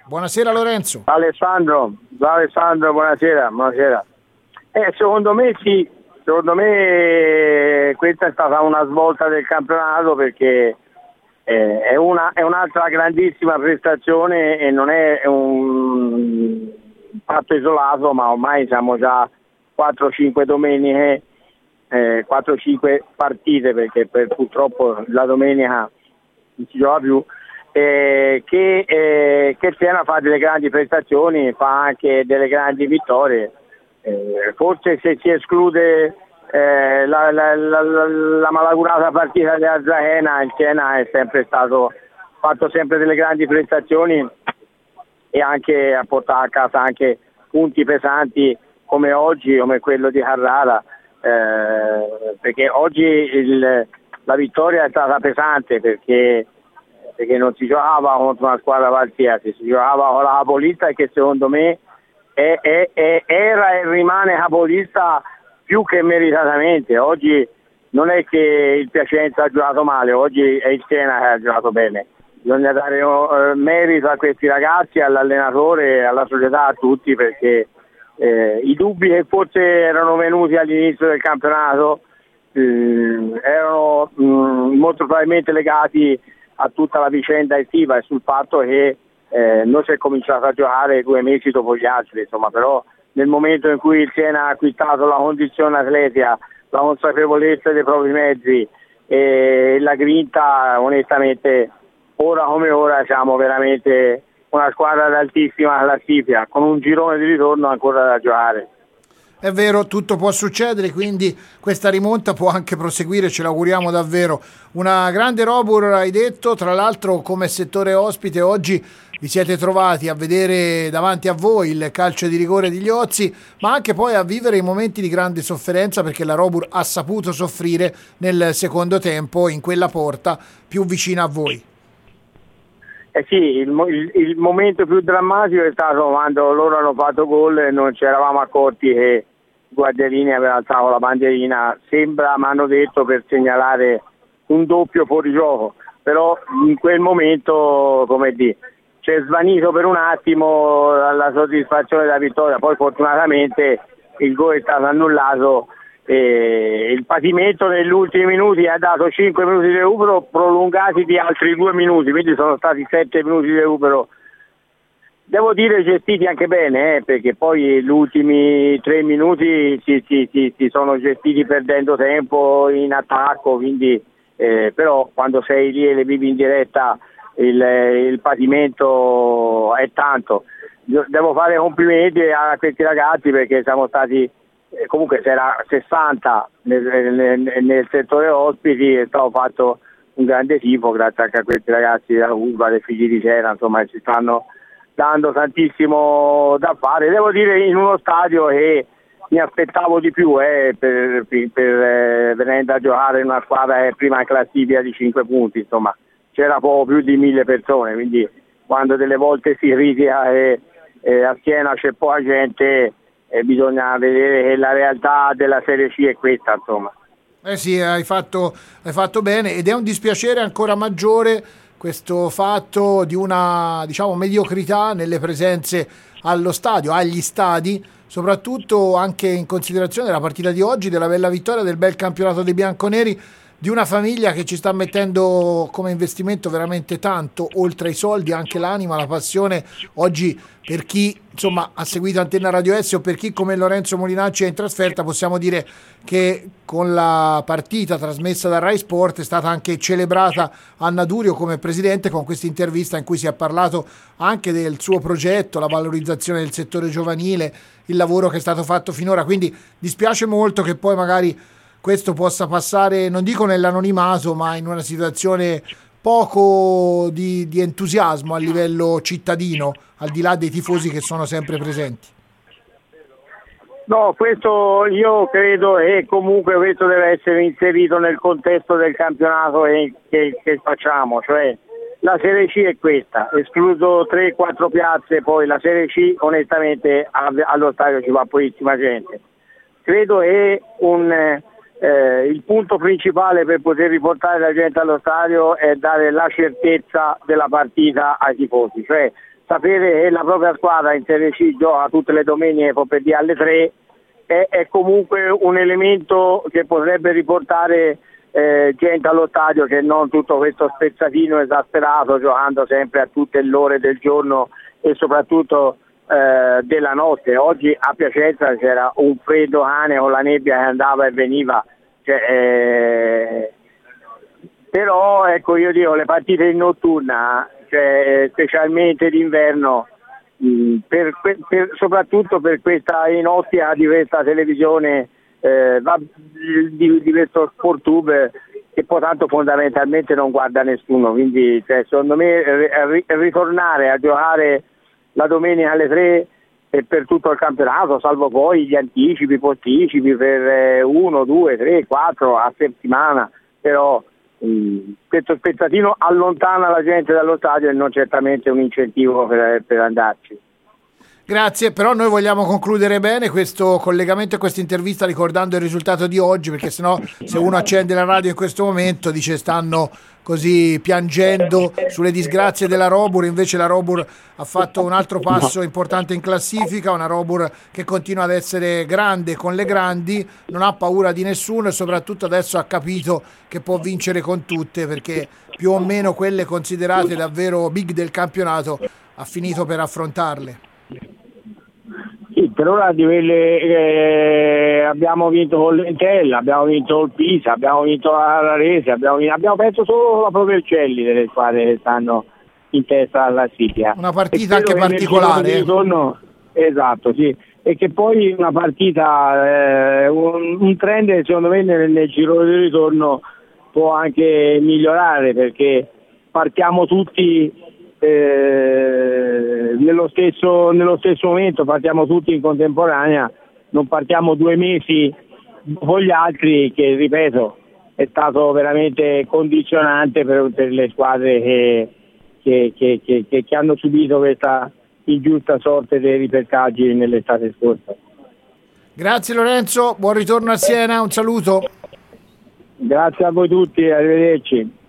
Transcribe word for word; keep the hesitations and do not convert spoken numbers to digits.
Buonasera Lorenzo. Alessandro, ciao Alessandro, buonasera, buonasera. Eh, secondo me sì, secondo me questa è stata una svolta del campionato perché eh, è, una, è un'altra grandissima prestazione e non è un fatto isolato, ma ormai siamo già quattro cinque domeniche, eh, quattro cinque partite perché per, purtroppo la domenica non si gioca più. Eh, che, eh, che Siena fa delle grandi prestazioni, fa anche delle grandi vittorie, eh, forse se si esclude eh, la, la, la, la malaugurata partita di Arzachena, il Siena è sempre stato fatto sempre delle grandi prestazioni e anche ha portato a casa anche punti pesanti come oggi, come quello di Carrara, eh, perché oggi il, la vittoria è stata pesante perché perché non si giocava contro una squadra qualsiasi, si giocava con la capolista che secondo me è, è, è, era e rimane capolista più che meritatamente. Oggi non è che il Piacenza ha giocato male, oggi è il Siena che ha giocato bene. Bisogna dare uh, merito a questi ragazzi, all'allenatore, alla società, a tutti, perché eh, i dubbi che forse erano venuti all'inizio del campionato eh, erano mh, molto probabilmente legati a tutta la vicenda estiva e sul fatto che eh, non si è cominciato a giocare due mesi dopo gli altri, insomma, però nel momento in cui il Siena ha acquistato la condizione atletica, la consapevolezza dei propri mezzi e la grinta, onestamente ora come ora siamo veramente una squadra ad altissima classifica con un girone di ritorno ancora da giocare. È vero, tutto può succedere, quindi questa rimonta può anche proseguire, ce l'auguriamo davvero. Una grande Robur, hai detto, tra l'altro come settore ospite oggi vi siete trovati a vedere davanti a voi il calcio di rigore di Liozzi, ma anche poi a vivere i momenti di grande sofferenza perché la Robur ha saputo soffrire nel secondo tempo in quella porta più vicina a voi. Eh sì, il, il, il momento più drammatico è stato quando loro hanno fatto gol e non ci eravamo accorti che Guardiolini aveva alzato la bandierina, sembra, mi hanno detto, per segnalare un doppio fuorigioco, però in quel momento, come dire, c'è svanito per un attimo la, la soddisfazione della vittoria, poi fortunatamente il gol è stato annullato e il patimento negli ultimi minuti ha dato cinque minuti di recupero prolungati di altri due minuti, quindi sono stati sette minuti di recupero, devo dire gestiti anche bene, eh, perché poi gli ultimi tre minuti si, si, si, si sono gestiti perdendo tempo in attacco, quindi eh, però quando sei lì e le vivi in diretta il, il patimento è tanto. Io devo fare complimenti a questi ragazzi perché siamo stati comunque si era sessanta nel, nel, nel settore ospiti, è stato fatto un grande tifo grazie anche a questi ragazzi della Curva, dei figli di Siena, insomma ci stanno dando tantissimo da fare, devo dire in uno stadio che mi aspettavo di più eh, per, per, per eh, venendo a giocare in una squadra che prima in classifica di cinque punti, insomma c'era poco più di mille persone, quindi quando delle volte si critica che eh, a Siena c'è poca gente, e bisogna vedere che la realtà della Serie C è questa, insomma. Eh sì, hai fatto, hai fatto bene ed è un dispiacere ancora maggiore questo fatto di una, diciamo, mediocrità nelle presenze allo stadio, agli stadi, soprattutto anche in considerazione della partita di oggi, della bella vittoria, del bel campionato dei bianconeri, di una famiglia che ci sta mettendo come investimento veramente tanto, oltre ai soldi anche l'anima, la passione. Oggi per chi insomma ha seguito Antenna Radio S o per chi come Lorenzo Molinacci è in trasferta, possiamo dire che con la partita trasmessa da Rai Sport è stata anche celebrata Anna Durio come presidente con questa intervista in cui si è parlato anche del suo progetto, la valorizzazione del settore giovanile, il lavoro che è stato fatto finora, quindi dispiace molto che poi magari questo possa passare, non dico nell'anonimato, ma in una situazione poco di, di entusiasmo a livello cittadino, al di là dei tifosi che sono sempre presenti. No, questo io credo che comunque questo deve essere inserito nel contesto del campionato che, che, che facciamo, cioè la Serie C è questa, escluso tre quattro piazze, poi la Serie C onestamente allo stadio ci va pochissima gente. Credo che un... Eh, il punto principale per poter riportare la gente allo stadio è dare la certezza della partita ai tifosi, cioè sapere che la propria squadra in Serie C gioca tutte le domeniche pomeridiane alle tre è, è comunque un elemento che potrebbe riportare eh, gente allo stadio, che non tutto questo spezzatino esasperato giocando sempre a tutte le ore del giorno e soprattutto eh, della notte. Oggi a Piacenza c'era un freddo cane con la nebbia che andava e veniva, cioè, eh, però ecco, io dico, le partite in notturna, cioè, specialmente d'inverno, mh, per, per, soprattutto per questa in ottica di questa televisione, eh, di, di questo SportTube, che poi tanto fondamentalmente non guarda nessuno, quindi cioè, secondo me ri, ritornare a giocare la domenica alle tre e per tutto il campionato, salvo poi gli anticipi, posticipi per uno, due, tre, quattro a settimana, però mh, questo spezzatino allontana la gente dallo stadio e non certamente un incentivo per, per andarci. Grazie, però noi vogliamo concludere bene questo collegamento e questa intervista ricordando il risultato di oggi, perché sennò se uno accende la radio in questo momento dice stanno così piangendo sulle disgrazie della Robur. Invece la Robur ha fatto un altro passo importante in classifica, una Robur che continua ad essere grande con le grandi, non ha paura di nessuno e soprattutto adesso ha capito che può vincere con tutte, perché più o meno quelle considerate davvero big del campionato ha finito per affrontarle. Sì, per ora di quelle eh, abbiamo vinto con l'Entella, abbiamo vinto il Pisa, abbiamo vinto la Varese, abbiamo, abbiamo perso solo la Provercelli delle squadre che stanno in testa alla classifica. Una partita anche particolare. Ritorno, esatto, sì. E che poi una partita, eh, un, un trend secondo me nel, nel giro di ritorno può anche migliorare, perché partiamo tutti Eh, nello stesso nello stesso momento, partiamo tutti in contemporanea, non partiamo due mesi dopo gli altri, che ripeto è stato veramente condizionante per, per le squadre che, che, che, che, che, che hanno subito questa ingiusta sorte dei ripettaggi nell'estate scorsa. Grazie Lorenzo, buon ritorno a Siena, un saluto. Grazie a voi tutti, arrivederci.